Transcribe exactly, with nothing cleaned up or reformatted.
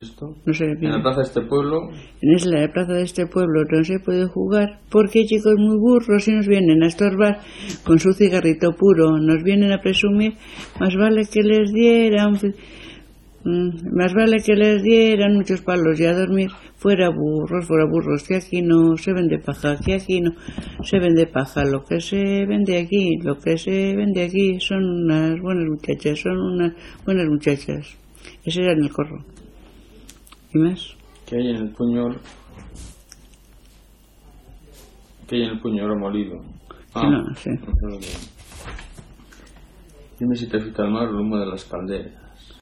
¿Esto? No sé, en la plaza de este pueblo. En la plaza de este pueblo no se puede jugar porque hay chicos muy burros y nos vienen a estorbar con su cigarrito puro, nos vienen a presumir, más vale que les dieran, más vale que les dieran muchos palos y a dormir. Fuera burros, fuera burros, que aquí no se vende paja, que aquí no se vende paja, lo que se vende aquí, lo que se vende aquí son unas buenas muchachas, son unas buenas muchachas. Ese era en el corro. ¿Y más? ¿Qué hay en el puñol? ¿Qué hay en el puñol molido? Ah, no, sí. Dime si te fita el mar el humo de las calderas.